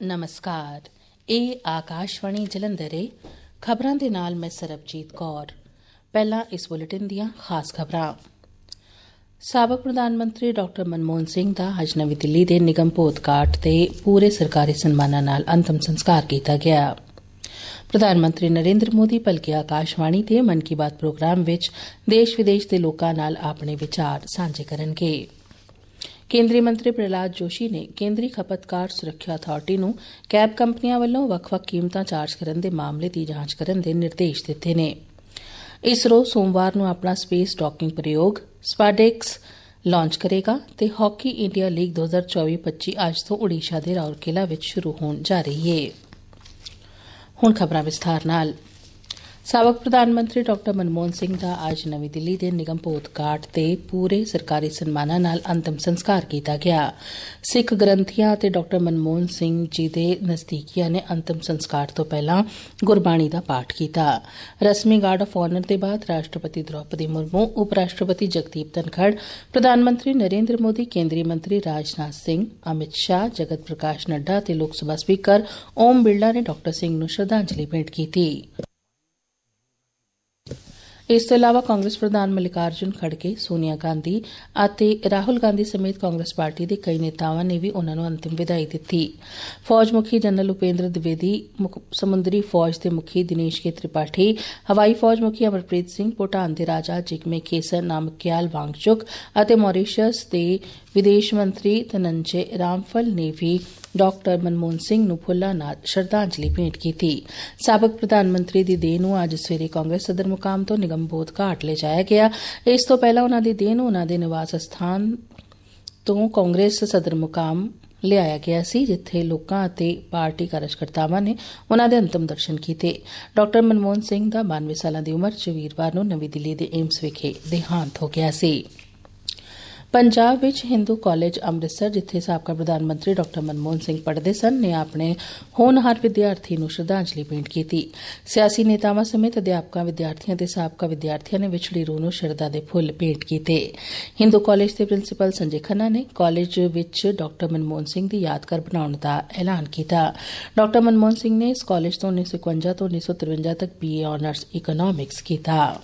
नमस्कार। ਇਹ ਆਕਾਸ਼ਵਾਣੀ ਜਲੰਧਰ ਹੈ। ਖਬਰਾਂ ਦੇ ਨਾਲ ਮੈਂ ਸਰਬਜੀਤ ਕੌਰ। ਪਹਿਲਾਂ ਇਸ ਬੁਲੇਟਿਨ ਦੀਆਂ ਖਾਸ ਖਬਰਾਂ। ਸਾਬਕ ਪ੍ਰਧਾਨ ਮੰਤਰੀ ਡਾਕਟਰ ਮਨਮੋਹਨ ਸਿੰਘ ਦਾ ਅੱਜ ਨਵੀਂ ਦਿੱਲੀ ਦੇ ਨਿਗਮ ਭੋਤ ਘਾਟ ਤੇ ਪੂਰੇ ਸਰਕਾਰੀ ਸਨਮਾਨਾਂ ਨਾਲ ਅੰਤਮ ਸੰਸਕਾਰ ਕੀਤਾ ਗਿਆ। ਪ੍ਰਧਾਨ ਮੰਤਰੀ ਨਰਿੰਦਰ ਮੋਦੀ ਭਲਕੇ ਆਕਾਸ਼ਵਾਣੀ ਤੇ ਮਨ ਕੀ ਬਾਤ ਪ੍ਰੋਗਰਾਮ ਵਿੱਚ ਦੇਸ਼ ਵਿਦੇਸ਼ ਦੇ ਲੋਕਾਂ ਨਾਲ ਆਪਣੇ ਵਿਚਾਰ ਸਾਂਝੇ ਕਰਨਗੇ। ਕੇਂਦਰੀ ਮੰਤਰੀ ਪ੍ਰਹਲਾਦ ਜੋਸ਼ੀ ਨੇ ਕੇਂਦਰੀ ਖਪਤਕਾਰ ਸੁਰੱਖਿਆ ਅਥਾਰਟੀ ਨੂੰ ਕੈਬ ਕੰਪਨੀਆਂ ਵੱਲੋਂ ਵੱਖ-ਵੱਖ ਕੀਮਤਾਂ ਚਾਰਜ ਕਰਨ ਦੇ ਮਾਮਲੇ ਦੀ ਜਾਂਚ ਕਰਨ ਦੇ ਨਿਰਦੇਸ਼ ਦਿੱਤੇ ਨੇ। ਇਸਰੋ ਸੋਮਵਾਰ ਨੂੰ ਆਪਣਾ ਸਪੇਸ ਡਾਕਿੰਗ ਪ੍ਰਯੋਗ ਸਪਾਡੈਕਸ ਲਾਂਚ ਕਰੇਗਾ ਤੇ ਹਾਕੀ ਇੰਡੀਆ ਲੀਗ 2024-25 ਅੱਜ ਤੋਂ ਓਡੀਸ਼ਾ ਦੇ ਰਾਉਰਕੇਲਾ ਵਿੱਚ ਸ਼ੁਰੂ ਹੋਣ ਜਾ ਰਹੀ ਹੈ। ਹੁਣ ਖਬਰਾਂ ਵਿਸਥਾਰ ਨਾਲ। ਸਾਬਕ ਪ੍ਰਧਾਨ ਮੰਤਰੀ ਡਾਕਟਰ ਮਨਮੋਹਨ ਸਿੰਘ ਦਾ ਅੱਜ ਨਵੀਂ ਦਿੱਲੀ ਦੇ ਨਿਗਮ ਭੋਤ ਘਾਟ ਤੇ ਪੂਰੇ ਸਰਕਾਰੀ ਸਨਮਾਨਾਂ ਨਾਲ ਅੰਤਮ ਸੰਸਕਾਰ ਕੀਤਾ ਗਿਆ। ਸਿੱਖ ਗ੍ਰੰਥੀਆਂ ਅਤੇ ਡਾਕਟਰ ਮਨਮੋਹਨ ਸਿੰਘ ਜੀ ਦੇ ਨਜ਼ਦੀਕੀਆਂ ਨੇ ਅੰਤਮ ਸੰਸਕਾਰ ਤੋਂ ਪਹਿਲਾਂ ਗੁਰਬਾਣੀ ਦਾ ਪਾਠ ਕੀਤਾ। ਰਸਮੀ ਗਾਰਡ ਆਫ ਆਨਰ ਦੇ ਬਾਅਦ ਰਾਸ਼ਟਰਪਤੀ ਦ੍ਰੌਪਦੀ ਮੁਰਮੂ, ਉਪ ਰਾਸ਼ਟਰਪਤੀ ਜਗਦੀਪ ਧਨਖੜ, ਪ੍ਰਧਾਨ ਮੰਤਰੀ ਨਰਿੰਦਰ ਮੋਦੀ, ਕੇਂਦਰੀ ਮੰਤਰੀ ਰਾਜਨਾਥ ਸਿੰਘ, ਅਮਿਤ ਸ਼ਾਹ, ਜਗਤ ਪ੍ਰਕਾਸ਼ ਨੱਡਾ ਅਤੇ ਲੋਕ ਸਭਾ ਸਪੀਕਰ ਓਮ ਬਿਰਲਾ ਨੇ ਡਾਕਟਰ ਸਿੰਘ ਨੂੰ ਸ਼ਰਧਾਂਜਲੀ ਭੇਂਟ ਕੀਤੀ। ਇਸ ਤੋਂ ਇਲਾਵਾ ਕਾਂਗਰਸ ਪ੍ਰਧਾਨ ਮਲਿਕਾਰਜੁਨ ਖੜਗੇ, ਸੋਨੀਆ ਗਾਂਧੀ ਅਤੇ ਰਾਹੁਲ ਗਾਂਧੀ ਸਮੇਤ ਕਾਂਗਰਸ ਪਾਰਟੀ ਦੇ ਕਈ ਨੇਤਾਵਾਂ ਨੇ ਵੀ ਉਨ੍ਹਾਂ ਨੂੰ ਅੰਤਿਮ ਵਿਦਾਈ ਦਿੱਤੀ। ਫੌਜ ਮੁਖੀ ਜਨਰਲ ਉਪੇਂਦਰ ਦਵਿਵੇਦੀ, ਸਮੁੰਦਰੀ ਫੌਜ ਦੇ ਮੁਖੀ ਦਿਨੇਸ਼ ਕੇ ਤ੍ਰਿਪਾਠੀ, ਹਵਾਈ ਫੌਜ ਮੁਖੀ ਅਮਰਪ੍ਰੀਤ ਸਿੰਘ, ਭੂਟਾਨ ਦੇ ਰਾਜਾ ਜਿਗਮੇ ਖੇਸਰ ਨਾਮਗਿਆਲ ਵਾਂਗਚੁਕ ਅਤੇ ਮੌਰੀਸ਼ੀਅਸ ਦੇ ਵਿਦੇਸ਼ ਮੰਤਰੀ ਧਨੰਜੇ ਰਾਮਫਲ ਨੇ ਵੀ ਡਾਕਟਰ ਮਨਮੋਹਨ ਸਿੰਘ ਨੂੰ ਫੁੱਲਾਂ ਨਾਲ ਸ਼ਰਧਾਂਜਲੀ ਭੇਂਟ ਕੀਤੀ। ਸਾਬਕ ਪ੍ਰਧਾਨ ਮੰਤਰੀ ਦੀ ਦੇਹ ਨੂੰ ਅੱਜ ਸਵੇਰੇ ਕਾਂਗਰਸ ਸਦਰ ਮੁਕਾਮ ਤੋਂ ਨਿਗਮ ਭੋਤ ਘਾਟ ਲਿਜਾਇਆ ਗਿਆ। ਇਸ ਤੋਂ ਪਹਿਲਾਂ ਉਨ੍ਹਾਂ ਦੀ ਦੇਹ ਨੂੰ ਉਨ੍ਹਾਂ ਦੇ ਨਿਵਾਸ ਸਥਾਨ ਤੋਂ ਕਾਂਗਰਸ ਸਦਰ ਮੁਕਾਮ ਲਿਆਇਆ ਗਿਆ ਸੀ, ਜਿੱਥੇ ਲੋਕਾਂ ਅਤੇ ਪਾਰਟੀ ਕਾਰਜਕਰਤਾਵਾਂ ਨੇ ਉਨ੍ਹਾਂ ਦੇ ਅੰਤਮ ਦਰਸ਼ਨ ਕੀਤੇ। ਡਾਕਟਰ ਮਨਮੋਹਨ ਸਿੰਘ ਦਾ 92 ਸਾਲਾਂ ਦੀ ਉਮਰ 'ਚ ਵੀਰਵਾਰ ਨੂੰ ਨਵੀਂ ਦਿੱਲੀ ਦੇ ਏਮਸ ਵਿਖੇ ਦੇਹਾਂਤ ਹੋ ਗਿਆ ਸੀ। ਪੰਜਾਬ ਵਿੱਚ ਹਿੰਦੂ ਕਾਲਜ ਅੰਮ੍ਰਿਤਸਰ, ਜਿੱਥੇ ਸਾਬਕਾ ਪ੍ਰਧਾਨ ਮੰਤਰੀ ਡਾਕਟਰ ਮਨਮੋਹਨ ਸਿੰਘ ਪੜ੍ਹਦੇ ਸਨ, ਨੇ ਆਪਣੇ ਹੋਣਹਾਰ ਵਿਦਿਆਰਥੀ ਨੂੰ ਸ਼ਰਧਾਂਜਲੀ ਭੇਂਟ ਕੀਤੀ। ਸਿਆਸੀ ਨੇਤਾਵਾਂ ਸਮੇਤ ਅਧਿਆਪਕਾਂ, ਵਿਦਿਆਰਥੀਆਂ ਤੇ ਸਾਬਕਾ ਵਿਦਿਆਰਥੀਆਂ ਨੇ ਵਿਛੜੀ ਰੂਹ ਨੂੰ ਸ਼ਰਧਾ ਦੇ ਫੁੱਲ ਭੇਂਟ ਕੀਤੇ। ਹਿੰਦੂ ਕਾਲਜ ਦੇ ਪ੍ਰਿੰਸੀਪਲ ਸੰਜੇ ਖੰਨਾ ਨੇ ਕਾਲਜ ਵਿੱਚ ਡਾਕਟਰ ਮਨਮੋਹਨ ਸਿੰਘ ਦੀ ਯਾਦਗਾਰ ਬਣਾਉਣ ਦਾ ਐਲਾਨ ਕੀਤਾ। ਡਾਕਟਰ ਮਨਮੋਹਨ ਸਿੰਘ ਨੇ ਇਸ ਕਾਲਜ ਤੋਂ 1951 ਤੋਂ 1953 ਤੱਕ BA ਆਨਰਜ਼ ਇਕੋਨੋਮਿਕਸ ਕੀਤਾ।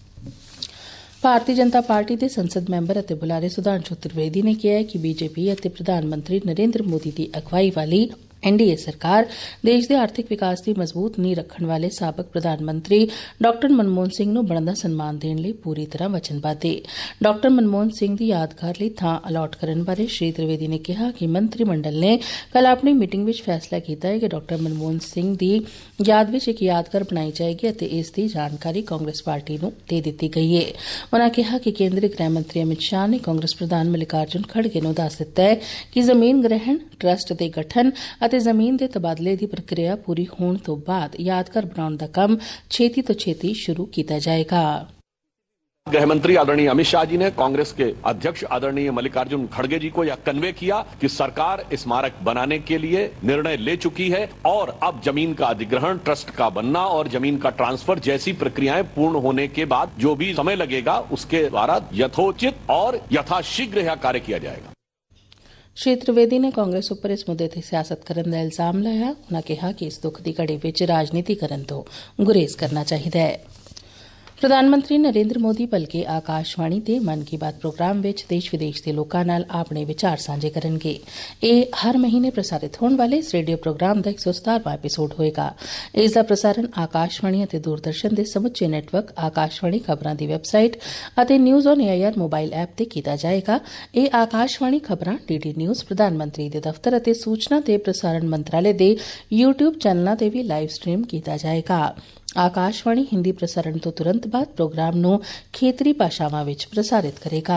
ਭਾਰਤੀ ਜਨਤਾ ਪਾਰਟੀ ਦੇ ਸੰਸਦ ਮੈਂਬਰ ਅਤੇ ਬੁਲਾਰੇ ਸੁਧਾਂਸ਼ੂ ਤ੍ਰਿਵੇਦੀ ਨੇ ਕਿਹਾ ਕਿ ਬੀਜੇਪੀ ਅਤੇ ਪ੍ਰਧਾਨ ਮੰਤਰੀ ਨਰਿੰਦਰ ਮੋਦੀ ਦੀ ਅਗਵਾਈ ਵਾਲੀ NDA ਸਰਕਾਰ ਦੇਸ਼ ਦੇ ਆਰਥਿਕ ਵਿਕਾਸ ਦੀ ਮਜ਼ਬੂਤ ਨੀਂਹ ਰੱਖਣ ਵਾਲੇ ਸਾਬਕ ਪ੍ਰਧਾਨ ਮੰਤਰੀ ਡਾਕਟਰ ਮਨਮੋਹਨ ਸਿੰਘ ਨੂੰ ਬਣਦਾ ਸਨਮਾਨ ਦੇਣ ਲਈ ਪੂਰੀ ਤਰ੍ਹਾਂ ਵਚਨਬੱਧ ਹੈ। ਡਾਕਟਰ ਮਨਮੋਹਨ ਸਿੰਘ ਦੀ ਯਾਦਗਾਰ ਲਈ ਥਾਂ ਅਲਾਟ ਕਰਨ ਬਾਰੇ ਸ਼੍ਰੀ ਤ੍ਰਿਵੇਦੀ ਨੇ ਕਿਹਾ ਕਿ ਮੰਤਰੀ ਮੰਡਲ ਨੇ ਕੱਲ੍ਹ ਆਪਣੀ ਮੀਟਿੰਗ ਵਿੱਚ ਫੈਸਲਾ ਕੀਤਾ ਹੈ ਕਿ ਡਾਕਟਰ ਮਨਮੋਹਨ ਸਿੰਘ ਦੀ ਯਾਦ ਵਿੱਚ ਇੱਕ ਯਾਦਗਾਰ ਬਣਾਈ ਜਾਏਗੀ ਅਤੇ ਇਸ ਦੀ ਜਾਣਕਾਰੀ ਕਾਂਗਰਸ ਪਾਰਟੀ ਨੂੰ ਦੇ ਦਿੱਤੀ ਗਈ ਹੈ। ਉਨ੍ਹਾਂ ਕਿਹਾ ਕਿ ਕੇਂਦਰੀ ਗ੍ਰਹਿ ਮੰਤਰੀ ਅਮਿਤ ਸ਼ਾਹ ਨੇ ਕਾਂਗਰਸ ਪ੍ਰਧਾਨ ਮਲਿਕਾਰਜੁਨ ਖੜਗੇ ਨੂੰ ਦੱਸ ਦਿੱਤਾ ਹੈ ਕਿ ਜ਼ਮੀਨ ਗ੍ਰਹਿਣ, ਟਰੱਸਟ ਦੇ ਗਠਨ ਅਤੇ ਜ਼ਮੀਨ ਦੇ ਤਬਾਦਲੇ ਦੀ ਪ੍ਰਕਿਰਿਆ ਪੂਰੀ ਹੋਣ ਤੋਂ ਬਾਅਦ ਯਾਦਗਾਰ ਬਣਾਉਣ ਦਾ ਕੰਮ ਛੇਤੀ ਤੋਂ ਛੇਤੀ ਸ਼ੁਰੂ ਕੀਤਾ ਜਾਏਗਾ। गृह मंत्री आदरणीय अमित शाह जी ने कांग्रेस के अध्यक्ष आदरणीय मल्लिकार्जुन खड़गे जी को यह कन्वे किया कि सरकार स्मारक बनाने के लिए निर्णय ले चुकी है और अब जमीन का अधिग्रहण, ट्रस्ट का बनना और जमीन का ट्रांसफर जैसी प्रक्रियाएं पूर्ण होने के बाद जो भी समय लगेगा उसके द्वारा यथोचित और यथाशीघ्र यह कार्य किया जाएगा। ਸ਼੍ਰੀ ਤ੍ਰਿਵੇਦੀ ਨੇ ਕਾਂਗਰਸ ਉੱਪਰ ਇਸ ਮੁੱਦੇ ਤੇ ਸਿਆਸਤ ਕਰਨ ਦਾ ਇਲਜ਼ਾਮ ਲਾਇਆ। ਉਨ੍ਹਾਂ ਕਿਹਾ ਕਿ ਇਸ ਦੁੱਖ ਦੀ ਘੜੀ ਵਿੱਚ ਰਾਜਨੀਤੀ ਕਰਨ ਤੋਂ ਗੁਰੇਜ਼ ਕਰਨਾ ਚਾਹੀਦਾ ਹੈ। ਪ੍ਰਧਾਨ ਮੰਤਰੀ ਨਰਿੰਦਰ ਮੋਦੀ ਭਲਕੇ ਆਕਾਸ਼ਵਾਣੀ ਤੇ ਮਨ ਕੀ ਬਾਤ ਪ੍ਰੋਗਰਾਮ ਵਿੱਚ ਦੇਸ਼ ਵਿਦੇਸ਼ ਦੇ ਲੋਕਾਂ ਨਾਲ ਆਪਣੇ ਵਿਚਾਰ ਸਾਂਝੇ ਕਰਨਗੇ। ਇਹ ਹਰ ਮਹੀਨੇ ਪ੍ਰਸਾਰਿਤ ਹੋਣ ਵਾਲੇ ਇਸ ਰੇਡੀਓ ਪ੍ਰੋਗਰਾਮ ਦਾ 117ਵਾਂ ਐਪੀਸੋਡ ਹੋਏਗਾ। ਇਸ ਦਾ ਪ੍ਰਸਾਰਣ ਆਕਾਸ਼ਵਾਣੀ ਅਤੇ ਦੂਰਦਰਸ਼ਨ ਦੇ ਸਮੁੱਚੇ ਨੈਟਵਰਕ, ਆਕਾਸ਼ਵਾਣੀ ਖਬਰਾਂ ਦੀ ਵੈਬਸਾਈਟ ਅਤੇ news on AIR mobile app ਤੇ ਕੀਤਾ ਜਾਏਗਾ। ਇਹ ਆਕਾਸ਼ਵਾਣੀ ਖਬਰਾਂ DD ਨਿਊਜ਼, ਪ੍ਰਧਾਨ ਮੰਤਰੀ ਦੇ ਦਫ਼ਤਰ ਅਤੇ ਸੂਚਨਾ ਤੇ ਪ੍ਰਸਾਰਣ ਮੰਤਰਾਲੇ ਦੇ YouTube ਚੈਨਲਾਂ ਤੇ ਵੀ ਲਾਈਵ ਸਟ੍ਰੀਮ ਕੀਤਾ ਜਾਏਗਾ। ਆਕਾਸ਼ਵਾਣੀ ਹਿੰਦੀ ਪ੍ਰਸਾਰਣ ਤੋਂ ਤੁਰੰਤ ਬਾਅਦ ਪ੍ਰੋਗਰਾਮ ਨੂੰ ਖੇਤਰੀ ਭਾਸ਼ਾਵਾਂ ਵਿੱਚ ਪ੍ਰਸਾਰਿਤ ਕਰੇਗਾ।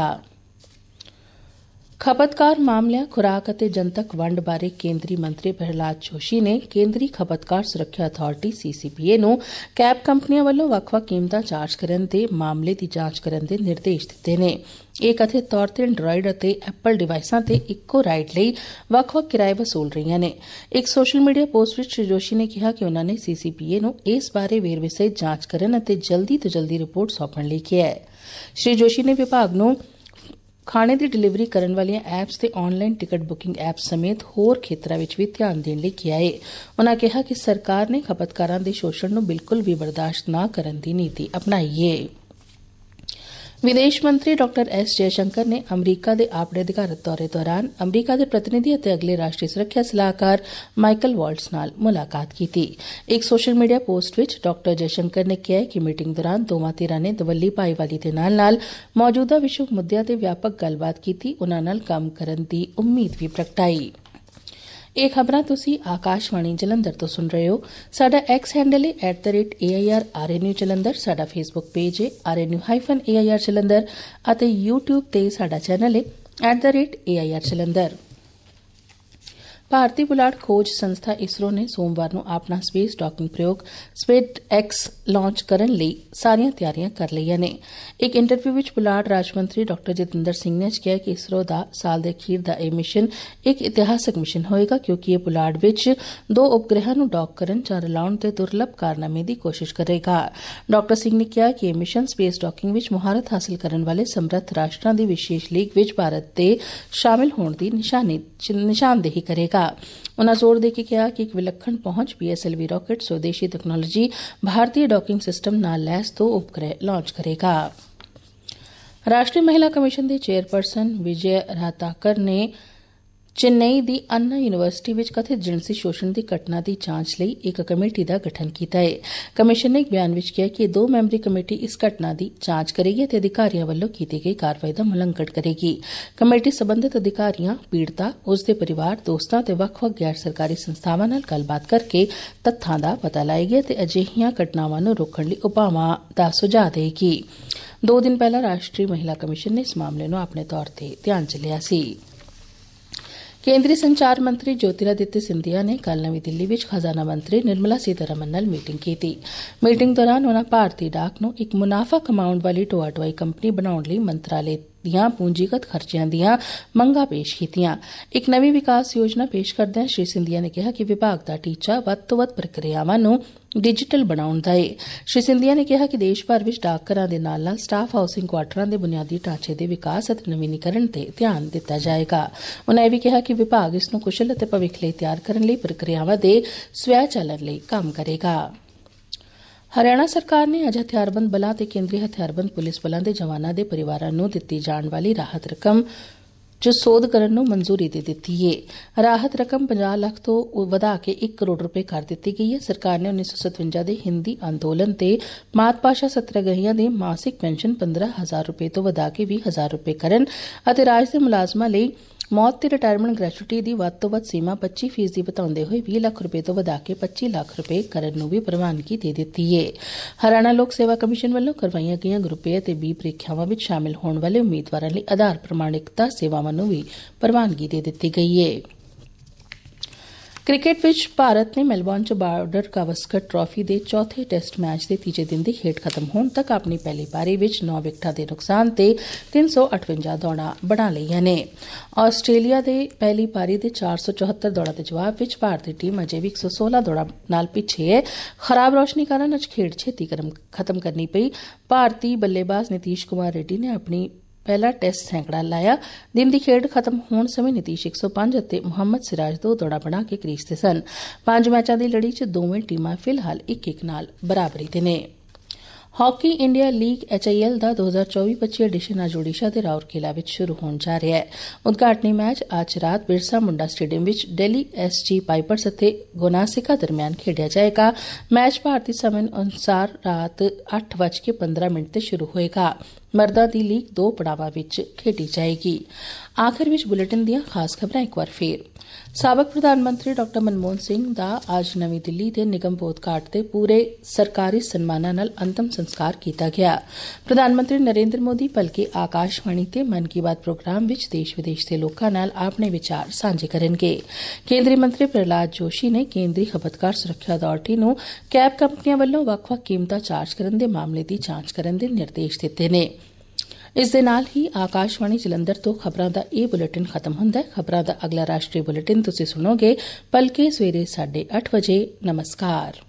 ਖਪਤਕਾਰ ਮਾਮਲਿਆਂ, ਖੁਰਾਕ ਅਤੇ ਜਨਤਕ ਵੰਡ ਬਾਰੇ ਕੇਂਦਰੀ ਮੰਤਰੀ ਪ੍ਰਹਲਾਦ ਜੋਸ਼ੀ ਨੇ ਕੇਂਦਰੀ ਖਪਤਕਾਰ ਸੁਰੱਖਿਆ ਅਥਾਰਟੀ CCPA ਨੂੰ ਕੈਬ ਕੰਪਨੀਆਂ ਵੱਲੋਂ ਵੱਖ-ਵੱਖ ਕੀਮਤਾਂ ਚਾਰਜ ਕਰਨ ਦੇ ਮਾਮਲੇ ਦੀ ਜਾਂਚ ਕਰਨ ਦੇ ਨਿਰਦੇਸ਼ ਦਿੱਤੇ ਨੇ। ਇਹ ਕਥਿਤ ਤੌਰ ਤੇ ਐਂਡਰਾਇਡ ਅਤੇ ਐਪਲ ਡਿਵਾਈਸਾਂ ਤੇ ਇੱਕੋ ਰਾਈਡ ਲਈ ਵੱਖ-ਵੱਖ ਕਿਰਾਏ ਵਸੂਲ ਰਹੀਆਂ ਨੇ। ਇੱਕ ਸੋਸ਼ਲ ਮੀਡੀਆ ਪੋਸਟ ਵਿੱਚ ਸ਼੍ਰੀ ਜੋਸ਼ੀ ਨੇ ਕਿਹਾ ਕਿ ਉਨ੍ਹਾਂ ਨੇ CCPA ਨੂੰ ਇਸ ਬਾਰੇ ਵੇਰਵੇ ਸਹਿਤ ਜਾਂਚ ਕਰਨ ਅਤੇ ਜਲਦੀ ਤੋਂ ਜਲਦੀ ਰਿਪੋਰਟ ਸੌਂਪਣ ਲਈ ਕਿਹਾ ਹੈ। ਸ਼੍ਰੀ ਜੋਸ਼ੀ ਨੇ ਵਿਭਾਗ ਨੂੰ ਖਾਣੇ ਦੀ ਡਿਲੀਵਰੀ ਕਰਨ ਵਾਲੀਆਂ ਐਪਸ ਤੇ ਆਨਲਾਈਨ ਟਿਕਟ ਬੁਕਿੰਗ ਐਪਸ ਸਮੇਤ ਹੋਰ ਖੇਤਰਾਂ ਵਿੱਚ ਵੀ ਧਿਆਨ ਦੇਣ ਲਈ ਕਿਹਾ ਹੈ। ਉਨ੍ਹਾਂ ਕਿਹਾ ਕਿ ਸਰਕਾਰ ਨੇ ਖਪਤਕਾਰਾਂ ਦੇ ਸ਼ੋਸ਼ਣ ਨੂੰ ਬਿਲਕੁਲ ਵੀ ਬਰਦਾਸ਼ਤ ਨਾ ਕਰਨ ਦੀ ਨੀਤੀ ਅਪਣਾਈ ਹੈ। ਵਿਦੇਸ਼ ਮੰਤਰੀ ਡਾਕਟਰ ਐਸ ਜੈਸ਼ੰਕਰ ਨੇ ਅਮਰੀਕਾ ਦੇ ਆਪਣੇ ਅਧਿਕਾਰਤ ਦੌਰੇ ਦੌਰਾਨ ਅਮਰੀਕਾ ਦੇ ਪ੍ਰਤੀਨਿਧੀ ਅਤੇ ਅਗਲੇ ਰਾਸ਼ਟਰੀ ਸੁਰੱਖਿਆ ਸਲਾਹਕਾਰ ਮਾਈਕਲ ਵਾਲਟਸ ਨਾਲ ਮੁਲਾਕਾਤ ਕੀਤੀ। ਇੱਕ ਸੋਸ਼ਲ ਮੀਡੀਆ ਪੋਸਟ ਵਿੱਚ ਡਾਕਟਰ ਜੈਸ਼ੰਕਰ ਨੇ ਕਿਹਾ ਕਿ ਮੀਟਿੰਗ ਦੌਰਾਨ ਦੋਵਾਂ ਧਿਰਾਂ ਨੇ ਦਵੱਲੀ ਭਾਈਵਾਲੀ ਦੇ ਨਾਲ ਮੌਜੂਦਾ ਵਿਸ਼ਵ ਮੁੱਦਿਆਂ ਤੇ ਵਿਆਪਕ ਗੱਲਬਾਤ ਕੀਤੀ। ਉਨ੍ਹਾਂ ਨਾਲ ਕੰਮ ਕਰਨ ਦੀ ਉਮੀਦ ਵੀ ਪ੍ਰਗਟਾਈ। ਇਹ ਖਬਰਾਂ ਤੁਸੀਂ ਆਕਾਸ਼ਵਾਣੀ ਜਲੰਧਰ ਤੋਂ ਸੁਣ ਰਹੇ ਹੋ। ਸਾਡਾ ਐਕਸ ਹੈਂਡਲ ਹੈ @AIRRNU ਜਲੰਧਰ, ਸਾਡਾ ਫੇਸਬੁੱਕ ਪੇਜ ਹੈ RNU-AIR ਜਲੰਧਰ ਅਤੇ YouTube ਤੇ ਸਾਡਾ ਚੈਨਲ ਹੈ @AIR ਜਲੰਧਰ। ਭਾਰਤੀ ਪੁਲਾੜ ਖੋਜ ਸੰਸਥਾ ਇਸਰੋ ਨੇ ਸੋਮਵਾਰ ਨੂੰ ਆਪਣਾ ਸਪੇਸ ਡਾਕਿੰਗ ਪ੍ਰਯੋਗ SpaceX ਲਾਂਚ ਕਰਨ ਲਈ ਸਾਰੀਆਂ ਤਿਆਰੀਆਂ ਕਰ ਲਈਆਂ ਨੇ। ਇੱਕ ਇੰਟਰਵਿਊ ਵਿੱਚ ਪੁਲਾੜ ਰਾਜ ਮੰਤਰੀ ਡਾਕਟਰ ਜਤਿੰਦਰ ਸਿੰਘ ਨੇ ਕਿਹਾ ਕਿ ਇਸਰੋ ਦਾ ਸਾਲ ਦੇ ਅਖੀਰ ਦਾ ਇਹ ਮਿਸ਼ਨ ਇੱਕ ਇਤਿਹਾਸਕ ਮਿਸ਼ਨ ਹੋਏਗਾ, ਕਿਉਂਕਿ ਇਹ ਪੁਲਾੜ ਵਿੱਚ 2 ਉਪਗ੍ਰਹਿਾਂ ਨੂੰ ਡੌਕ ਕਰਨ ਜਾਂ ਰਲਾਉਣ ਦੇ ਦੁਰਲੱਭ ਕਾਰਨਾਮੇ ਦੀ ਕੋਸ਼ਿਸ਼ ਕਰੇਗਾ। ਡਾਕਟਰ ਸਿੰਘ ਨੇ ਕਿਹਾ ਕਿ ਇਹ ਮਿਸ਼ਨ ਸਪੇਸ ਡਾਕਿੰਗ ਵਿੱਚ ਮੁਹਾਰਤ ਹਾਸਲ ਕਰਨ ਵਾਲੇ ਸਮਰੱਥ ਰਾਸ਼ਟਰਾਂ ਦੀ ਵਿਸ਼ੇਸ਼ ਲੀਗ ਵਿੱਚ ਭਾਰਤ ਦੇ ਸ਼ਾਮਲ ਹੋਣ ਦੀ ਨਿਸ਼ਾਨਦੇਹੀ ਕਰੇਗਾ। ਉਨ੍ਹਾਂ ਜ਼ੋਰ ਦੇ ਕੇ ਕਿਹਾ ਕਿ ਇੱਕ ਵਿਲੱਖਣ ਪਹੁੰਚ PSLV ਰਾਕੇਟ ਸਵਦੇਸ਼ੀ ਤਕਨਾਲੋਜੀ ਭਾਰਤੀ ਡਾਕਿੰਗ ਸਿਸਟਮ ਨਾਲ ਲੈਸ 2 ਉਪਗ੍ਰਹਿ ਲਾਂਚ ਕਰੇਗਾ। ਰਾਸ਼ਟਰੀ ਮਹਿਲਾ ਕਮਿਸ਼ਨ ਦੇ ਚੇਅਰਪਰਸਨ ਵਿਜੇ ਰਾਹਤਾਕਰ ਨੇ ਚੇਨਈ ਦੀ ਅੰਨਾ ਯੂਨੀਵਰਸਿਟੀ ਵਿੱਚ ਕਥਿਤ ਜਿਣਸੀ ਸ਼ੋਸ਼ਣ ਦੀ ਘਟਨਾ ਦੀ ਜਾਂਚ ਲਈ ਇੱਕ ਕਮੇਟੀ ਦਾ ਗਠਨ ਕੀਤਾ ਹੈ। ਕਮਿਸ਼ਨ ਨੇ ਇੱਕ ਬਿਆਨ ਵਿੱਚ ਕਿਹਾ ਕਿ 2 ਮੈਂਬਰੀ ਕਮੇਟੀ ਇਸ ਘਟਨਾ ਦੀ ਜਾਂਚ ਕਰੇਗੀ ਅਤੇ ਅਧਿਕਾਰੀਆਂ ਵੱਲੋਂ ਕੀਤੀ ਗਈ ਕਾਰਵਾਈ ਦਾ ਮੁਲੰਕਣ ਕਰੇਗੀ। ਕਮੇਟੀ ਸਬੰਧਤ ਅਧਿਕਾਰੀਆਂ, ਪੀੜਤਾ, ਉਸ ਦੇ ਪਰਿਵਾਰ, ਦੋਸਤਾਂ ਅਤੇ ਵੱਖ-ਵੱਖ ਗੈਰ ਸਰਕਾਰੀ ਸੰਸਥਾਵਾਂ ਨਾਲ ਗੱਲਬਾਤ ਕਰਕੇ ਤੱਥਾਂ ਦਾ ਪਤਾ ਲਾਏਗੀ ਅਤੇ ਅਜਿਹੀਆਂ ਘਟਨਾਵਾਂ ਨੂੰ ਰੋਕਣ ਲਈ ਉਪਾਵਾਂ ਦਾ ਸੁਝਾਅ ਦੇਵੇਗੀ। 2 ਦਿਨ ਪਹਿਲਾਂ ਰਾਸ਼ਟਰੀ ਮਹਿਲਾ ਕਮਿਸ਼ਨ ਨੇ ਇਸ ਮਾਮਲੇ ਨੂੰ ਆਪਣੇ ਤੌਰ ਤੇ ਧਿਆਨ 'ਚ ਲਿਆ ਸੀ। ਕੇਂਦਰੀ ਸੰਚਾਰ ਮੰਤਰੀ ਜੋਤਿਰਾਦਿੱਤਿਆ ਸਿੰਧੀਆ ਨੇ ਕੱਲ੍ਹ ਨਵੀਂ ਦਿੱਲੀ ਵਿੱਚ ਖਜ਼ਾਨਾ ਮੰਤਰੀ ਨਿਰਮਲਾ ਸੀਤਾਰਮਨ ਨਾਲ ਮੀਟਿੰਗ ਕੀਤੀ। ਮੀਟਿੰਗ ਦੌਰਾਨ ਉਨ੍ਹਾਂ ਭਾਰਤੀ ਡਾਕ ਨੂੰ ਇੱਕ ਮੁਨਾਫਾ ਕਮਾਉਣ ਵਾਲੀ ਢੋਆ ਢੁਆਈ ਕੰਪਨੀ ਬਣਾਉਣ ਲਈ ਮੰਤਰਾਲੇ ਦੀਆਂ ਪੂੰਜੀਗਤ ਖਰਚਿਆਂ ਦੀਆਂ ਮੰਗਾਂ ਪੇਸ਼ ਕੀਤੀਆਂ। ਇੱਕ ਨਵੀਂ ਵਿਕਾਸ ਯੋਜਨਾ ਪੇਸ਼ ਕਰਦਿਆਂ ਸ਼੍ਰੀ ਸਿੰਧੀਆ ਨੇ ਕਿਹਾ ਕਿ ਵਿਭਾਗ ਦਾ ਟੀਚਾ ਵੱਧ ਤੋਂ ਵੱਧ ਪ੍ਰਕਿਰਿਆਵਾਂ ਨੂੰ ਡਿਜੀਟਲ ਬਣਾਉਣ ਦਾ ਹੈ। ਸ਼੍ਰੀ ਸਿੰਧੀਆ ਨੇ ਕਿਹਾ ਕਿ ਦੇਸ਼ ਭਰ ਵਿੱਚ ਡਾਕਘਰਾਂ ਦੇ ਨਾਲ-ਨਾਲ ਸਟਾਫ ਹਾਊਸਿੰਗ ਕੁਆਟਰਾਂ ਦੇ ਬੁਨਿਆਦੀ ਢਾਂਚੇ ਦੇ ਵਿਕਾਸ ਅਤੇ ਨਵੀਨੀਕਰਨ ਤੇ ਧਿਆਨ ਦਿੱਤਾ ਜਾਏਗਾ। ਉਨ੍ਹਾਂ ਇਹ ਵੀ ਕਿਹਾ ਕਿ ਵਿਭਾਗ ਇਸ ਨੂੰ ਕੁਸ਼ਲ ਅਤੇ ਭਵਿੱਖ ਲਈ ਤਿਆਰ ਕਰਨ ਲਈ ਪ੍ਰਕਿਰਿਆਵਾਂ ਦੇ ਸਵੈ ਚੱਲਣ ਲਈ ਕੰਮ ਕਰੇਗਾ। ਹਰਿਆਣਾ ਸਰਕਾਰ ਨੇ ਅੱਜ ਹਥਿਆਰਬੰਦ ਬਲਾਂ ਤੇ ਕੇਂਦਰੀ ਹਥਿਆਰਬੰਦ ਪੁਲਿਸ ਬਲਾਂ ਦੇ ਜਵਾਨਾਂ ਦੇ ਪਰਿਵਾਰਾਂ ਨੂੰ ਦਿੱਤੀ ਜਾਣ ਵਾਲੀ ਰਾਹਤ ਰਕਮ 'ਚ ਸੋਧ ਕਰਨ ਨੂੰ ਮਨਜ਼ੂਰੀ ਦੇ ਦਿੱਤੀ ਹੈ। ਰਾਹਤ ਰਕਮ 50 ਲੱਖ ਤੋਂ ਵਧਾ ਕੇ 1 ਕਰੋੜ ਰੁਪਏ ਕਰ ਦਿੱਤੀ ਗਈ ਹੈ। ਸਰਕਾਰ ਨੇ 1957 ਦੇ ਹਿੰਦੀ ਅੰਦੋਲਨ ਤੇ ਮਾਤ ਭਾਸ਼ਾ ਸੱਤਿਆਗ੍ਰਹੀਆਂ ਦੀ ਮਾਸਿਕ ਪੈਨਸ਼ਨ 15,000 ਰੁਪਏ ਤੋਂ ਵਧਾ ਕੇ 20,000 ਰੁਪਏ ਕਰਨ ਅਤੇ ਰਾਜ ਦੇ ਮੁਲਾਜ਼ਮਾਂ ਲਈ ਮੌਤ ਤੇ ਰਿਟਾਇਰਮੈਂਟ ਗ੍ਰੈਚੁਇਟੀ ਦੀ ਵੱਧ ਤੋਂ ਵੱਧ ਸੀਮਾ 25% ਵਧਾਉਂਦੇ ਹੋਏ 20 ਲੱਖ ਰੁਪਏ ਤੋਂ ਵਧਾ ਕੇ 25 ਲੱਖ ਰੁਪਏ ਕਰਨ ਨੂੰ ਵੀ ਪ੍ਰਵਾਨਗੀ ਦੇ ਦਿੱਤੀ ਹੈ। ਹਰਿਆਣਾ ਲੋਕ ਸੇਵਾ ਕਮਿਸ਼ਨ ਵੱਲੋਂ ਕਰਵਾਈਆਂ ਗਈਆਂ ਗਰੁੱਪ A ਅਤੇ B ਪ੍ਰੀਖਿਆਵਾਂ ਵਿੱਚ ਸ਼ਾਮਲ ਹੋਣ ਵਾਲੇ ਉਮੀਦਵਾਰਾਂ ਲਈ ਆਧਾਰ ਪ੍ਰਮਾਣਿਕਤਾ ਸੇਵਾਵਾਂ ਨੂੰ ਵੀ ਪ੍ਰਵਾਨਗੀ ਦੇ ਦਿੱਤੀ ਗਈ ਹੈ। ਕ੍ਰਿਕਟ ਵਿੱਚ ਭਾਰਤ ਨੇ ਮੈਲਬੌਰਨ 'ਚ ਬਾਰਡਰ ਗਾਵਸਕਰ ਟਰਾਫੀ ਦੇ ਚੌਥੇ ਟੈਸਟ ਮੈਚ ਦੇ ਤੀਜੇ ਦਿਨ ਦੀ ਖੇਡ ਖਤਮ ਹੋਣ ਤੱਕ ਆਪਣੀ ਪਹਿਲੀ ਪਾਰੀ ਵਿੱਚ 9 ਵਿਕਟਾਂ ਦੇ ਨੁਕਸਾਨ ਤੇ 358 ਦੌੜਾਂ ਬਣਾ ਲਈਆਂ ਨੇ। ਆਸਟ੍ਰੇਲੀਆ ਦੇ ਪਹਿਲੀ ਪਾਰੀ ਦੇ 474 ਦੌੜਾਂ ਦੇ ਜਵਾਬ ਵਿੱਚ ਭਾਰਤੀ ਟੀਮ ਅਜੇ ਵੀ 116 ਦੌੜਾਂ ਨਾਲ ਪਿੱਛੇ ਹੈ। ਖਰਾਬ ਰੋਸ਼ਨੀ ਕਾਰਨ ਅੱਜ ਖੇਡ ਛੇਤੀ ਖਤਮ ਕਰਨੀ ਪਈ। ਭਾਰਤੀ ਬੱਲੇਬਾਜ਼ ਨਿਤੀਸ਼ ਕੁਮਾਰ ਰੈੱਡੀ ਨੇ ਆਪਣੀ ਪਹਿਲਾ ਟੈਸਟ ਸੈਂਕੜਾ ਲਾਇਆ। ਦਿਨ ਦੀ ਖੇਡ ਖਤਮ ਹੋਣ ਸਮੇਂ ਨਿਤੀਸ਼ 105 ਅਤੇ ਮੁਹੰਮਦ ਸਿਰਾਜ 2 ਦੌੜਾਂ ਬਣਾ ਕੇ ਕ੍ਰੀਜ਼ ਤੇ ਸਨ। 5 ਮੈਚਾਂ ਦੀ ਲੜੀ 'ਚ ਦੋਵੇਂ ਟੀਮਾਂ ਫਿਲਹਾਲ 1-1 ਨਾਲ ਬਰਾਬਰੀ ਤੇ ਨੇ। ਹਾਕੀ ਇੰਡੀਆ ਲੀਗ HIL ਦਾ 2024-25 ਐਡੀਸ਼ਨ ਅੱਜ ਓਡੀਸ਼ਾ ਦੇ ਰਾਉਰਕੇਲਾ ਵਿੱਚ ਸ਼ੁਰੂ ਹੋਣ ਜਾ ਰਿਹਾ ਹੈ। ਉਦਘਾਟਨੀ ਮੈਚ ਅੱਜ ਰਾਤ ਬਿਰਸਾ ਮੁੰਡਾ ਸਟੇਡੀਅਮ ਵਿੱਚ ਦਿੱਲੀ SG ਪਾਈਪਰਸ ਅਤੇ ਗੋਨਾਸਿਕਾ ਦਰਮਿਆਨ ਖੇਡਿਆ ਜਾਏਗਾ। ਮੈਚ ਭਾਰਤੀ ਸਮੇਂ ਅਨੁਸਾਰ ਰਾਤ 8:15 ਤੇ ਸ਼ੁਰੂ ਹੋਏਗਾ। ਮਰਦਾਂ ਦੀ ਲੀਗ 2 ਪੜਾਵਾਂ ਵਿੱਚ ਖੇਡੀ ਜਾਏਗੀ। ਆਖਰ ਵਿੱਚ ਬੁਲੇਟਿਨ ਦੀਆਂ ਖਾਸ ਖਬਰਾਂ ਇੱਕ ਵਾਰ ਫੇਰ। ਸਾਬਕ ਪ੍ਰਧਾਨ ਮੰਤਰੀ ਡਾ. ਮਨਮੋਹਨ ਸਿੰਘ ਦਾ ਅੱਜ ਨਵੀਂ ਦਿੱਲੀ ਦੇ ਨਿਗਮ ਬੋਧ ਘਾਟ ਤੇ ਪੂਰੇ ਸਰਕਾਰੀ ਸਨਮਾਨਾਂ ਨਾਲ ਅੰਤਮ ਸੰਸਕਾਰ ਕੀਤਾ ਗਿਆ। ਪ੍ਰਧਾਨ ਮੰਤਰੀ ਨਰਿੰਦਰ ਮੋਦੀ ਭਲਕੇ ਆਕਾਸ਼ਵਾਣੀ ਤੇ ਮਨ ਕੀ ਬਾਤ ਪ੍ਰੋਗਰਾਮ ਵਿੱਚ ਦੇਸ਼ ਵਿਦੇਸ਼ ਦੇ ਲੋਕਾਂ ਨਾਲ ਆਪਣੇ ਵਿਚਾਰ ਸਾਂਝੇ ਕਰਨਗੇ। ਕੇਂਦਰੀ ਮੰਤਰੀ ਪ੍ਰਹਲਾਦ ਜੋਸ਼ੀ ਨੇ ਕੇਂਦਰੀ ਖਪਤਕਾਰ ਸੁਰੱਖਿਆ ਅਥਾਰਟੀ ਨੂੰ ਕੈਬ ਕੰਪਨੀਆਂ ਵੱਲੋਂ ਵੱਖ-ਵੱਖ ਕੀਮਤਾਂ ਚਾਰਜ ਕਰਨ ਦੇ ਮਾਮਲੇ ਦੀ ਜਾਂਚ ਕਰਨ ਦੇ ਨਿਰਦੇਸ਼ ਦਿੱਤੇ ਨੇ। ਇਸ ਦੇ ਨਾਲ ਹੀ ਆਕਾਸ਼ਵਾਣੀ ਜਲੰਧਰ ਤੋਂ ਖਬਰਾਂ ਦਾ ਇਹ ਬੁਲੇਟਿਨ ਖਤਮ ਹੁੰਦਾ ਹੈ। ਖਬਰਾਂ ਦਾ ਅਗਲਾ ਰਾਸ਼ਟਰੀ ਬੁਲੇਟਿਨ ਤੁਸੀਂ ਸੁਣੋਗੇ ਭਲਕੇ ਸਵੇਰੇ 8:30 ਵਜੇ। ਨਮਸਕਾਰ।